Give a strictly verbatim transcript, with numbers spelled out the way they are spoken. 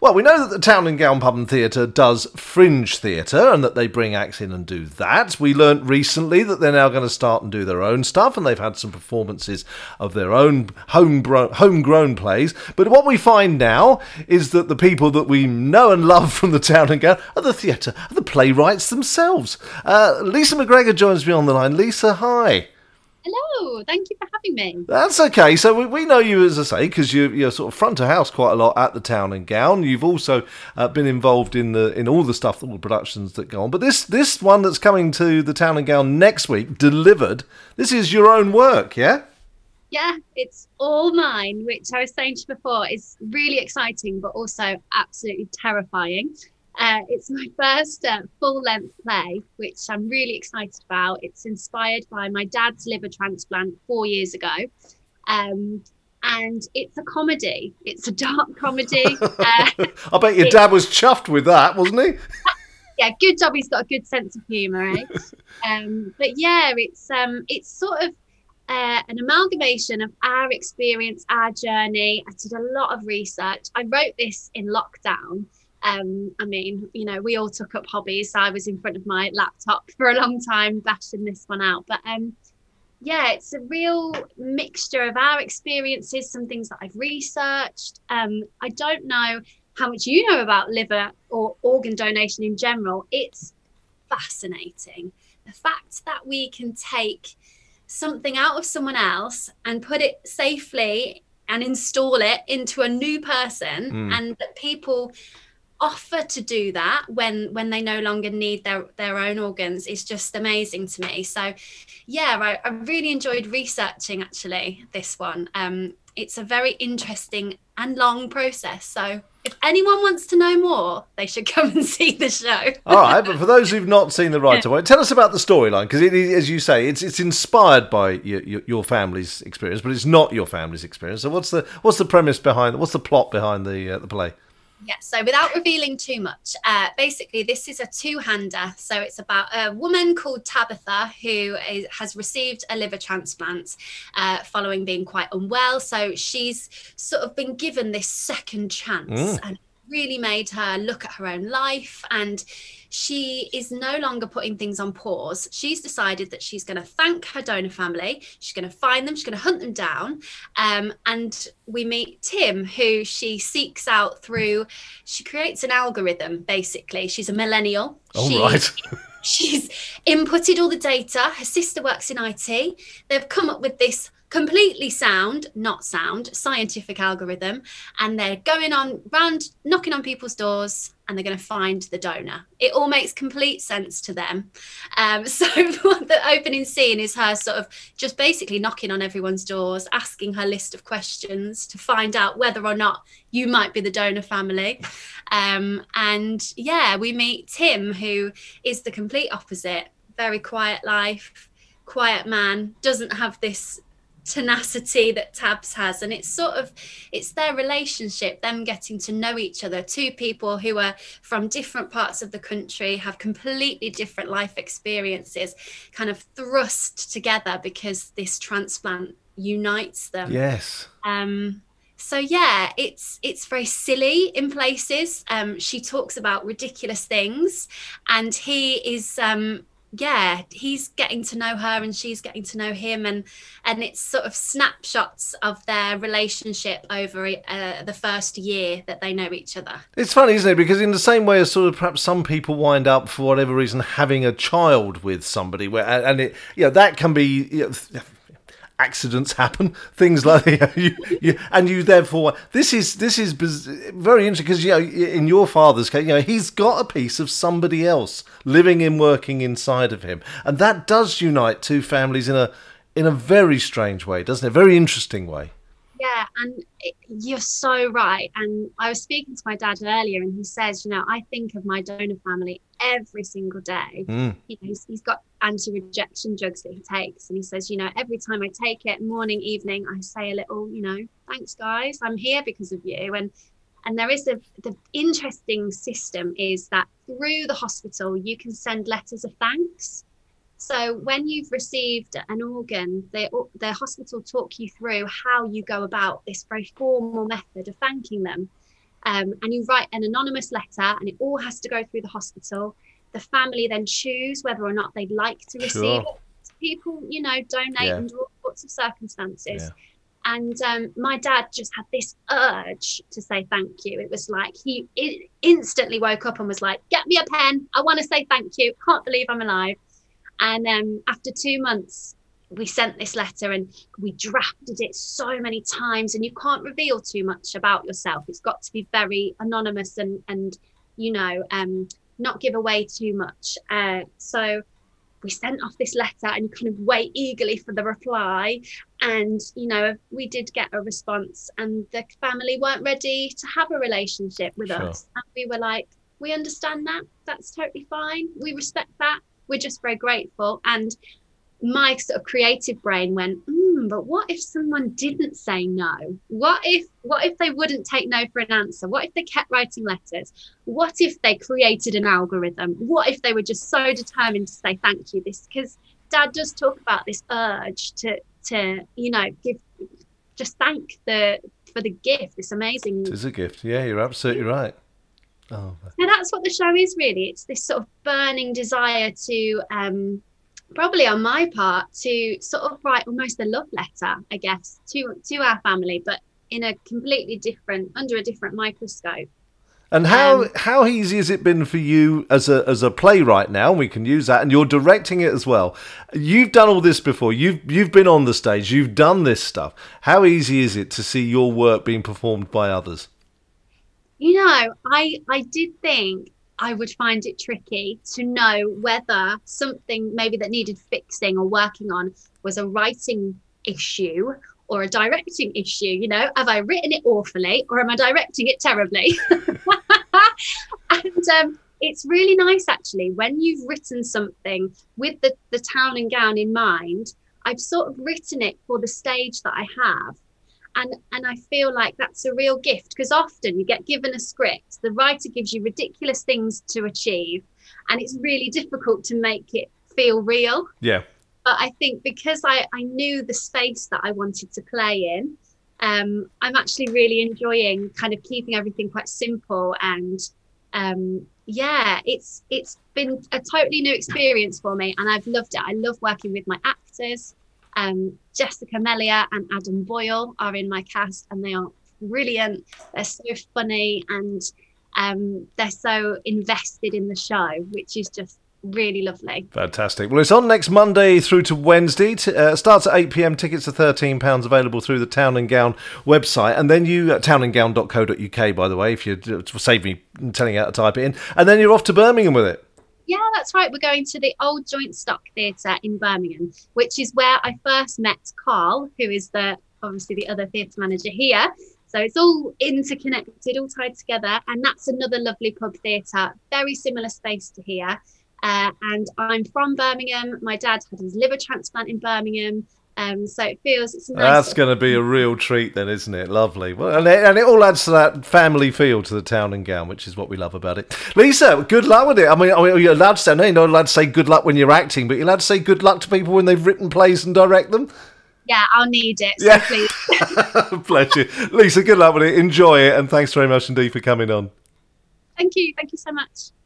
Well, we know that the Town and Gown Pub and Theatre does fringe theatre and that they bring acts in and do that. We learnt recently that they're now going to start and do their own stuff, and they've had some performances of their own homegrown, homegrown plays. But what we find now is that the people that we know and love from the Town and Gown are the theatre, are the playwrights themselves. Uh, Lisa McGregor joins me on the line. Lisa, hi. Hello, thank you for having me. That's okay. So we, we know you, as I say, because you, you're sort of front of house quite a lot at the Town and Gown. You've also uh, been involved in the in all the stuff, all the productions that go on. But this this one that's coming to the Town and Gown next week, Delivered, this is your own work, yeah? Yeah, it's all mine, which I was saying to you before is really exciting, but also absolutely terrifying. Uh, it's my first uh, full-length play, which I'm really excited about. It's inspired by my dad's liver transplant four years ago. Um, and it's a comedy. It's a dark comedy. Uh, I bet your dad was chuffed with that, wasn't he? Yeah, good job he's got a good sense of humour, eh? um, but yeah, it's um, it's sort of uh, an amalgamation of our experience, our journey. I did a lot of research. I wrote this in lockdown. Um, I mean, you know, we all took up hobbies. So I was in front of my laptop for a long time bashing this one out. But um, yeah, it's a real mixture of our experiences, some things that I've researched. Um, I don't know how much you know about liver or organ donation in general. It's fascinating. The fact that we can take something out of someone else and put it safely and install it into a new person, mm. and that people offer to do that when when they no longer need their their own organs is just amazing to me. So yeah, I, I really enjoyed researching actually this one. Um it's a very interesting and long process, so if anyone wants to know more, they should come and see the show. All right, but for those who've not seen the right away, tell us about the storyline, because it is, as you say, it's it's inspired by your, your your family's experience, but it's not your family's experience. So what's the what's the premise behind, what's the plot behind the uh, the play? Yeah, so without revealing too much, uh, basically this is a two-hander. So it's about a woman called Tabitha who is, has received a liver transplant uh, following being quite unwell. So she's sort of been given this second chance mm. and really made her look at her own life, and she is no longer putting things on pause. She's decided that she's going to thank her donor family. She's going to find them. She's going to hunt them down. Um, and we meet Tim, who she seeks out through, she creates an algorithm, basically. She's a millennial. Oh, she, right. She's inputted all the data. Her sister works in I T. They've come up with this completely sound, not sound, scientific algorithm, and they're going on round, knocking on people's doors, and they're going to find the donor. It all makes complete sense to them. Um, so the opening scene is her sort of just basically knocking on everyone's doors, asking her list of questions to find out whether or not you might be the donor family. Um, and yeah, we meet Tim, who is the complete opposite. Very quiet life, quiet man, doesn't have this tenacity that Tabs has, and it's sort of it's their relationship, them getting to know each other, two people who are from different parts of the country, have completely different life experiences, kind of thrust together because this transplant unites them. Yes. Um so yeah, it's it's very silly in places. Um she talks about ridiculous things, and he is um yeah, he's getting to know her and she's getting to know him, and and it's sort of snapshots of their relationship over uh, the first year that they know each other. It's funny, isn't it? Because in the same way as sort of perhaps some people wind up for whatever reason having a child with somebody, where and it, you know, that can be, you know, accidents happen, things like you, know, you, you and you therefore this is this is very interesting, because you know, in your father's case, you know, he's got a piece of somebody else living and working inside of him, and that does unite two families in a in a very strange way, doesn't it? Very interesting way. Yeah, and it, you're so right. And I was speaking to my dad earlier, and he says, you know, I think of my donor family every single day. Mm. You know, he's, he's got anti-rejection drugs that he takes, and he says, you know, every time I take it, morning, evening, I say a little, you know, thanks guys, I'm here because of you. And and there is a the interesting system is that through the hospital you can send letters of thanks. So when you've received an organ, the the hospital talk you through how you go about this very formal method of thanking them. Um, and you write an anonymous letter, and it all has to go through the hospital. The family then choose whether or not they'd like to receive Sure. it. People, you know, donate Yeah. under all sorts of circumstances. Yeah. And um, my dad just had this urge to say thank you. It was like he I- instantly woke up and was like, get me a pen. I want to say thank you. Can't believe I'm alive. And um, after two months, we sent this letter and we drafted it so many times. And you can't reveal too much about yourself. It's got to be very anonymous and, and you know, um, not give away too much. Uh, so we sent off this letter and kind of wait eagerly for the reply. And, you know, we did get a response, and the family weren't ready to have a relationship with Sure. us. And we were like, we understand that. That's totally fine. We respect that. We're just very grateful. And my sort of creative brain went, mm, but what if someone didn't say no? What if what if they wouldn't take no for an answer? What if they kept writing letters? What if they created an algorithm? What if they were just so determined to say thank you? This, because Dad does talk about this urge to to you know give just thank the for the gift. It's amazing. It is a gift. Yeah, you're absolutely right. Oh, So that's what the show is really. It's this sort of burning desire to um probably on my part to sort of write almost a love letter, I guess, to to our family, but in a completely different, under a different microscope. and how Um, how easy has it been for you as a as a playwright now? We can use that, and you're directing it as well. You've done all this before. You've you've been on the stage. You've done this stuff. How easy is it to see your work being performed by others? You know, I I did think I would find it tricky to know whether something maybe that needed fixing or working on was a writing issue or a directing issue. You know, have I written it awfully or am I directing it terribly? And um, it's really nice actually when you've written something with the, the town and gown in mind. I've sort of written it for the stage that I have. And, and I feel like that's a real gift, because often you get given a script, the writer gives you ridiculous things to achieve, and it's really difficult to make it feel real. Yeah. But I think because I, I knew the space that I wanted to play in, um, I'm actually really enjoying kind of keeping everything quite simple. And um, yeah, it's it's been a totally new experience for me, and I've loved it. I love working with my actors. Um, Jessica Melia and Adam Boyle are in my cast, and they are brilliant. They're so funny, and um, they're so invested in the show, which is just really lovely. Fantastic. Well, it's on next Monday through to Wednesday. T- uh, starts at eight p.m. Tickets are thirteen pounds, available through the Town and Gown website. And then you, uh, town and gown dot co dot uk, by the way, if you uh, save me telling you how to type it in. And then you're off to Birmingham with it. Yeah, that's right. We're going to the Old Joint Stock Theatre in Birmingham, which is where I first met Carl, who is the obviously the other theatre manager here. So it's all interconnected, all tied together. And that's another lovely pub theatre, very similar space to here. Uh, and I'm from Birmingham. My dad had his liver transplant in Birmingham. Um, so it feels it's a nice. That's going to be a real treat then, isn't it? Lovely. Well, and it, and it all adds to that family feel to the Town and Gown, which is what we love about it. Lisa, good luck with it. I mean, I mean you're allowed to say, no, you're not allowed to say good luck when you're acting, but you're allowed to say good luck to people when they've written plays and direct them. Yeah, I'll need it. So Yeah. please. Pleasure. Lisa, good luck with it. Enjoy it. And thanks very much indeed for coming on. Thank you. Thank you so much.